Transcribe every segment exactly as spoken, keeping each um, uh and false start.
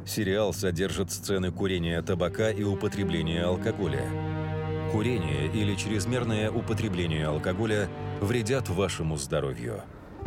Сериал содержит сцены курения табака и употребления алкоголя. Курение или чрезмерное употребление алкоголя вредят вашему здоровью.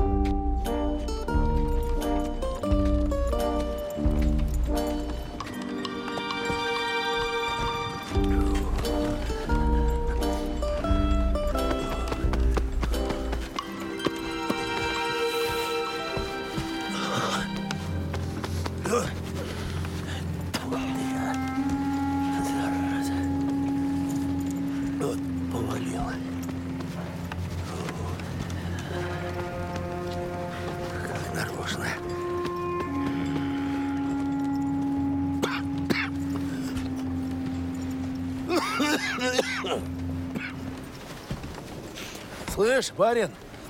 Слышь, барин,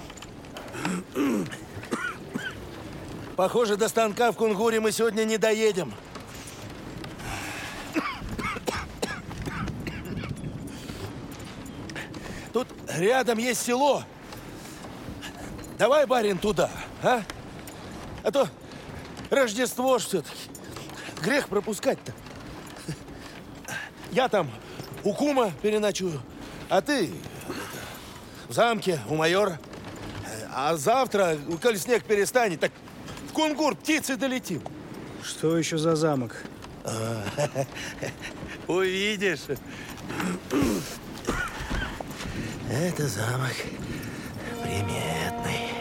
похоже, до станка в Кунгуре мы сегодня не доедем. Тут рядом есть село. Давай, барин, туда, а? А то Рождество ж все-таки. Грех пропускать-то. Я там у кума переночую, а ты в замке у майора. А завтра, коль снег перестанет, так в Кунгур птицы долетим. Что еще за замок? Увидишь. Это замок приметный.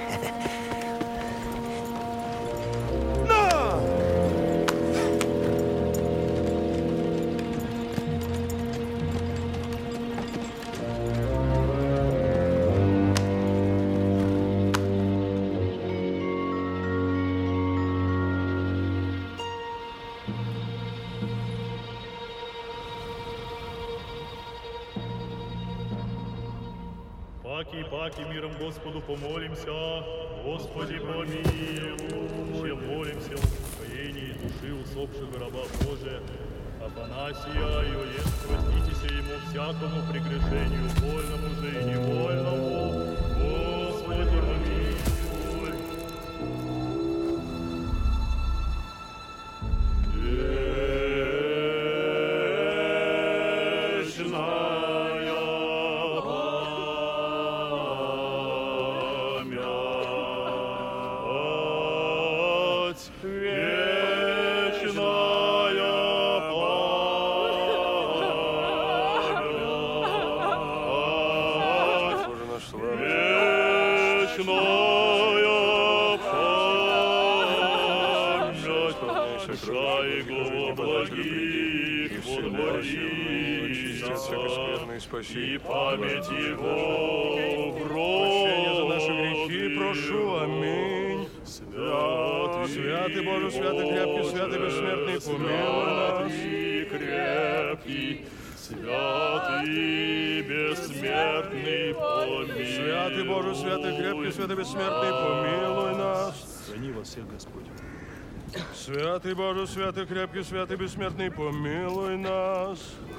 Паки, паки, миром Господу помолимся. Господи, помилуй. Чем молимся о успокоении души усопшего раба Божия Афанасия, и оест проститеся ему всякому прегрешению, вольному же и невольному. Господи, помилуй. И память его прощения за наши грехи прошу, аминь. Святый, святый Боже, святый крепкий, святый бессмертный, помилуй нас. Святый крепкий, святый бессмертный, помилуй. Святый Боже, святый крепкий, святый бессмертный, помилуй нас. Храни вас всех, Господь. Святый Боже, святый крепкий, святый бессмертный, помилуй нас.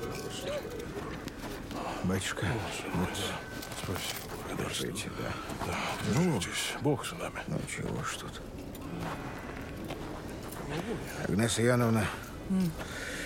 Батюшка, вот, спасибо. Держите, да. Да, держитесь. Бог с нами. Ну, чего ж тут. Агнесса Яновна, mm.